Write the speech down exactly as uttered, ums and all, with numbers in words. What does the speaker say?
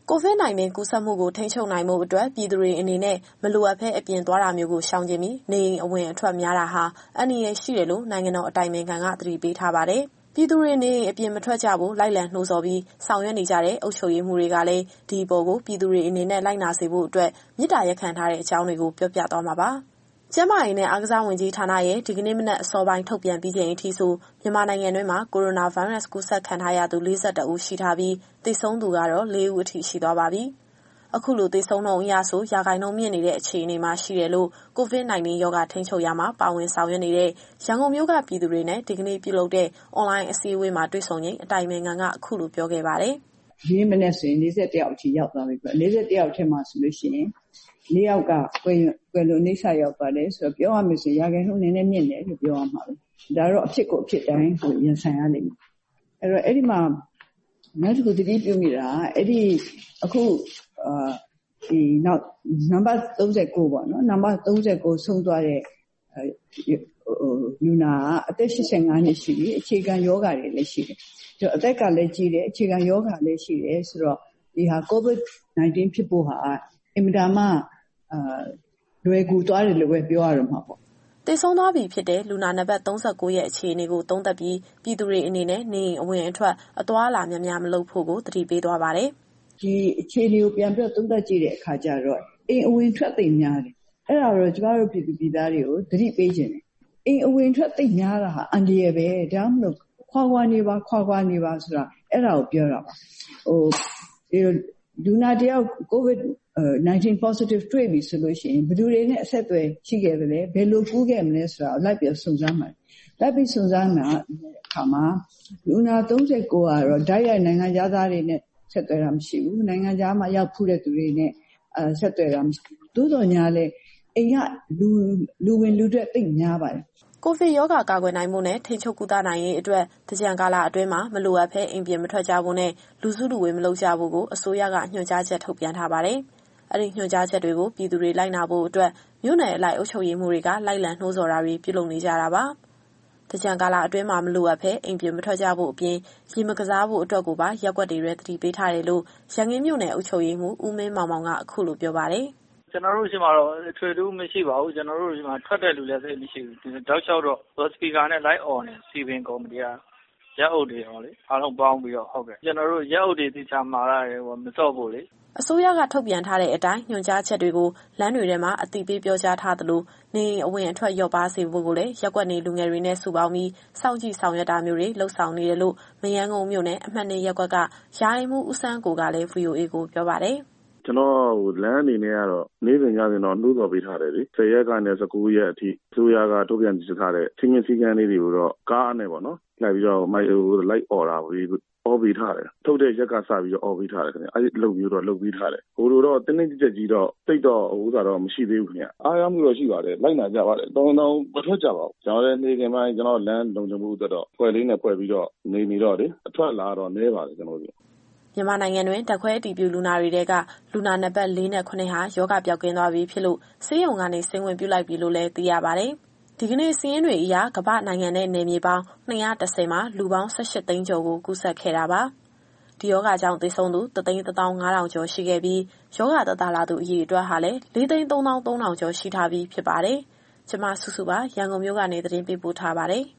ကိုဗစ် ၁၉ ကူးစက်မှုကိုထိန်းချုပ်နိုင်ဖို့အတွက်ပြည်သူတွေအနေနဲ့မလိုအပ်ဘဲအပြင်သွားတာမျိုးကိုရှောင်ကြဉ်ပြီးနေအိမ်အဝင်အထွက်များတာဟာအန္တရာယ်ရှိတယ်လို့နိုင်ငံတော်အတိုင်ပင်ခံကသတိပေးထားပါတယ်။ပြည်သူတွေနေအိမ်အပြင်မထွက်ကြဖို့လိုက်လံနှိုးဆော်ပြီးဆောင်ရွက်နေကြတဲ့အုပ်ချုပ်ရေးမှူးတွေကလည်းဒီအပေါ်ကိုပြည်သူတွေအနေနဲ့လိုက်နာစေဖို့အတွက်မေတ္တာရပ်ခံထားတဲ့အကြောင်းတွေကိုပြောပြသွားမှာပါ။ကျန်းမာရေးနဲ့အားကစားဝန်ကြီးဌာနရဲ့ဒီကနေ့မနက်အစောပိုင်းထုတ်ပြန်ပြီးချိန်အထိဆိုမြန်မာနိုင်ငံတွင်းမှာကိုရိုနာဗိုင်းရပ်စ်ကူးစက်ခံထားရသူ၄၁ဦးရှိထားပြီးသေဆုံးသူကတော့၄ဦးအထိရှိသွားပါပြီ။အခုလိုသေဆုံးနှုန်းအရဆိုရာခိုင်နှုန်းမြင့်နေတဲ့အခြေအနေမှာရှိတယ်လို့ကိုဗစ် ၁၉ ရောဂါထိန်းချုပ်ရာမှာပါဝင်ဆောင်ရွက်နေတဲ့ရန်ကုန်မြို့ကပြည်သူတွေနဲ့ဒီကနေ့ပြုလုပ်တဲ့အွန်လိုင်းအစည်းအဝေးမှာတွေ့ဆုံချိန်အတိုင်ပင်ခံကအခုလိုပြောခဲ့ပါတယ်။ဒီမနေ့ဆိုရင်၄၁ယောက်အထိရောက်သွားပြီပေါ့။၄၁ယောက်ထဲမှာဆိုလို့ရှိရင်၄ယောက်ကကွယ်ကွယ်လွန်နှိပ်စက်ရောက်သွားတယ်ဆိုတော့ပြောရမယ်ဆိုရာခိုင်နှုန်းနည်းနည်းမြင့်တယ်လို့ပြောရမှာပဲ။ဒါတော့အဖြစ်ကိုအဖြစ်တိုင်းကိုရင်ဆိုင်ရလိမ့်မယ်။အဲ့တော့အဲ့ဒီမှာနောက်တစ်ခုတတိပြုမိတာအဲ့ဒီအခုအာဒီနောက်နံပါတ်၃၉ပေါ့နော်နံပါတ်၃၉ဆုံးသွားတဲ့လူနာကအသက်၈၅နှစ်ရှိပြီအခြေခံယောဂတွေလည်းရှိတယ်။အသက်ကလည်းကြီးတယ်အခြေခံယောဂလည်းရှိတယ်ဆိုတော့ဒီဟာ ကိုဗစ် ၁၉ ဖြစ်ဖို့ဟာအင်မတန်မှအာလွယ်ကူသွားတယ်လို့ပဲပြောရမှာပေါ့။သေဆုံးသွားပြီဖြစ်တဲ့လူနာနံပါတ်၃၉ရဲ့အခြေအနေကိုသုံးသပ်ပြီးပြည်သူတွေအနေနဲ့နေအိမ်အဝင်အထွက်အသွားအလာများများမလုပ်ဖို့ကိုသတိပေးသွားပါတယ်။ဒီအခြေအနေကိုပြန်ပြီးသုံးသပ်ကြည့်တဲ့အခါကျတော့အိမ်အဝင်ထွက်သိများတယ်။အဲ့ဒါတော့ကျမတို့ပြည်သူပြည်သားတွေကိုသတိပေးခြင်းတယ်။အိမ်အဝင်ထွက်သိများတာဟာအန္တရာယ်ပဲဒါမှမဟုတ်ခွာခွာနေပါခွာခွာနေပါဆိုတာအဲ့ဒါကိုပြောတာပါ။ဟိုဒီလူနာတယောက်ကိုဗစ်၁၉ positive တွေ့ပြီဆိုလို့ရှိရင်ဘယ်သူတွေနဲ့အဆက်အသွယ်ရှိခဲ့တယ်လဲဘယ်လိုကူးခဲ့မလဲဆိုတာလိုက်ပြီးစုံစမ်းမှာလိုက်ပြီးစုံစမ်းမှာအခါမှာလူနာ၃၉ကတော့ဓာတ်ရိုက်နိုင်ငံသားတွေနဲ့ဆက်သွယ်တာမရှိဘူးနိုင်ငံသားမှာရောက်ဖူးတဲ့သူတွေနဲ့အဲဆက်သွယ်တာမရှိဘူးသို့တော်ညာလဲအိမ်ကလူလူဝင်လူထွက်သိများပါတယ်ကိုဗစ်ရောဂါကာကွယ်နိုင်မှုနဲ့ထိန်းချုပ်ကုသနိုင်ရေးအတွက်သင်္ကြန်ကာလအတွင်းမှာမလိုအပ်ဘဲအိမ်ပြင်မထွက်ကြဖို့နဲ့လူစုလူဝေးမလုပ်ကြဖို့ကိုအစိုးရကညွှန်ကြားချက်ထုတ်ပြန်ထားပါတယ်။အဲဒီညွှန်ကြားချက်တွေကိုပြည်သူတွေလိုက်နာဖို့အတွက်မြို့နယ်အလိုက်အုပ်ချုပ်ရေးမှူးတွေကလိုက်လံနှိုးဆော်တာတွေပြုလုပ်နေကြတာပါ။သင်္ကြန်ကာလအတွင်းမှာမလိုအပ်ဘဲအိမ်ပြင်မထွက်ကြဖို့အပြင်ရေမကစားဖို့အတွက်ကိုပါရပ်ကွက်တွေရဲသတိပေးထားတယ်လို့ရန်ကင်းမြို့နယ်အုပ်ချုပ်ရေးမှူးဦးမင်းမောင်မောင်ကအခုလိုပြောပါတယ်။ကျွန်တော်တို့ရှိမှာတော့ထွေတူးမရှိပါဘူးကျွန်တော်တို့ရှိမှာထွက်တဲ့လူလည်းသိမရှိဘူးတောက်လျှောက်တော့စပီကာနဲ့လိုက်អော်နေစီပင်ကော်မတီကရက်အုပ်တွေရောလေအားလုံးပေါင်းပြီးတော့ဟုတ်ကဲ့ကျွန်တော်တို့ရက်အုပ်တွေတိကျမှာရတယ်ဟိုမစော့ဖို့လေအစိုးရကထုတ်ပြန်ထားတဲ့အတိုင်းညွှန်ကြားချက်တွေကိုလမ်းတွေထဲမှာအသိပေးပြောကြားထားသလိုနေအဝင်အထွက်လျော့ပါစေဖို့ကိုလည်းရက်ကွက်နေလူငယ်တွေနဲ့စုပေါင်းပြီးစောင့်ကြည့်ဆောင်ရွက်တာမျိုးတွေလှုပ်ဆောင်နေတယ်လို့မရန်ကုန်မြို့နယ်အမှတ်နှစ်ရက်ကွက်ကယာယီမှုဦးစန်းကိုကလည်း ဗွီအိုအေကိုပြောပါတယ်ကျွန်တော်ဟိုလမ်းအနေနဲ့ကတော့နေ့စဉ်ညစဉ်တော့နှိုးဆော်ပေးထားတယ်လေဆယ်ရက်ကနေ၁၉ရက်အထိအစိုးရကထုတ်ပြန်ထားတဲ့ချင်းချင်းစည်းကမ်းလေးတွေကိုတော့ကားနဲ့ပေါ့နော်လိုက်ပြီးတော့မိုက်ဟိုလိုက်អော်တာပြီးအော်ပေးထားတယ်ထုတ်တဲ့ရက်ကစပြီးတော့အော်ပေးထားတယ်ခင်ဗျအဲ့ဒီလုပ်ပြီးတော့လုပ်ပြီးထားတယ်ဟိုလိုတော့တင်းတင်းကြပ်ကြပ်ကြီးတော့တိတ်တော့ဥစားတော့မရှိသေးဘူးခင်ဗျအားရမှုတော့ရှိပါတယ်လိုက်နာကြပါတယ်တောင်းတောင်းမထွက်ကြပါဘူးကျွန်တော်လည်းနေခင်ပိုင်းကျွန်တော်လမ်းလုံခြုံမှုအတွက်တော့ဖွဲ့လေးနဲ့ဖွဲ့ပြီးတော့နေနေတော့လေအထွက်လာတော့နဲပါတယ်ကျွန်တော်တို့မြန်မာနိုင်ငံတွင်ဓာတ်ခွဲအတည်ပြုလူနာတွေထဲကလူနာနံပါတ်၄နဲ့၇ဟာယောဂပျောက်ကင်းသွားပြီဖြစ်လို့ဆေးရုံကနေဆင်းဝင်ပြုလိုက်ပြီလို့လည်းသိရပါတယ်။ဒီကနေ့စီးရင်တွေအရကမ္ဘာနိုင်ငံနဲ့နယ်မြေပေါင်း၂၁၀မှာလူပေါင်း၁၈သိန်းကျော်ကိုကူးစက်ခဲ့တာပါ။ဒီယောဂကြောင့်သေဆုံးသူတသိန်းတစ်သောင်းငါးထောင်ကျော်ရှိခဲ့ပြီးယောဂသက်သာလာသူအရေအတွက်ဟာလည်း၄သိန်းသုံးသောင်းသုံးထောင်ကျော်ရှိထားပြီးဖြစ်ပါတယ်။ကျွန်မစုစုပါရန်ကုန်မြို့ကနေသတင်းပေးပို့ထားပါတယ်။